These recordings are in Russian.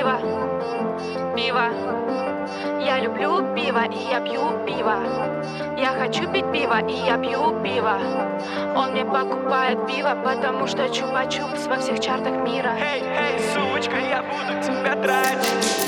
пиво, пиво. Я люблю пиво, и я пью пиво. Я хочу пить пиво, и я пью пиво. Он мне покупает пиво, потому что чупа-чупс во всех чартах мира. Эй, эй, сучка, я буду тебя тратить.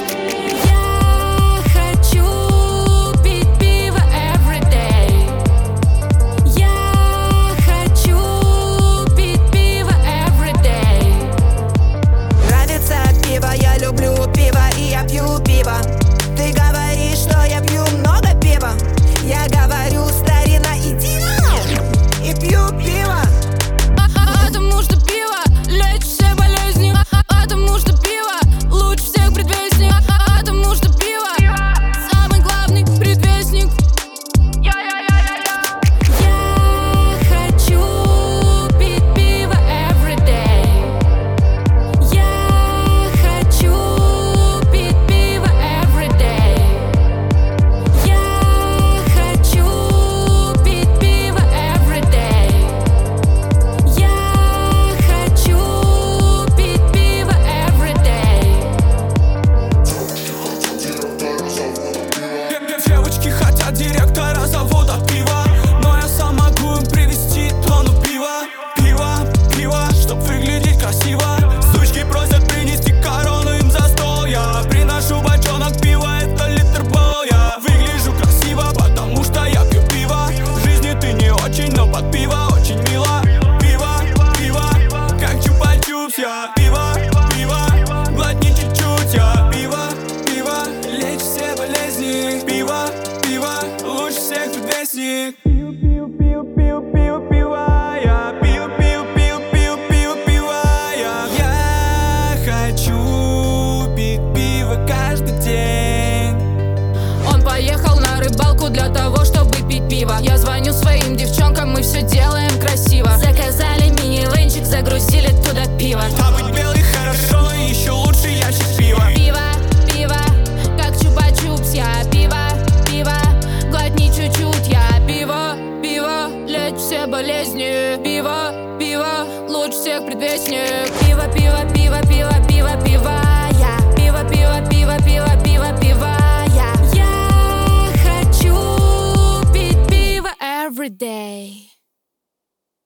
Я люблю пиво, и я пью пиво. Ты говоришь, что я пью много пива. Я говорю, старина, иди и пью пиво. Потому что пиво лечит все болезни. Потому что пиво лучше всех предвестник. Потому что пиво самый главный предвестник. Я хочу пить пиво everyday. Я хочу пить пиво everyday. Я хочу пить пиво everyday. Я хочу пить пиво everyday. Девочки хотят директора завода пива, но я сам могу им привезти тонну пива. Пиво, чтоб выглядеть красиво. Сучки просят принести корону им за стол. Я приношу бочонок пива, это литр боя. Выгляжу красиво, потому что я пью пиво. В жизни ты не очень, но под пиво очень мило. Пиво, как чупа-чупс. Я пиво, глотни чуть-чуть. Я пиво, лечит все болезни. Пиво, лучше всех предвестник. Пиво, я пиво. Я хочу пить пиво каждый день. Он поехал на рыбалку для того, чтобы пить пиво. Я звоню своим девчонкам, мы все делаем красиво. Заказали мини-венчик, загрузили туда пиво. А быть белый хорошо, и еще лучше ящик пива. Пиво, как чупа-чупс. Я пиво, глотни чуть-чуть. Я пиво, лечит все болезни. Пиво, лучше всех предвестник. Пиво,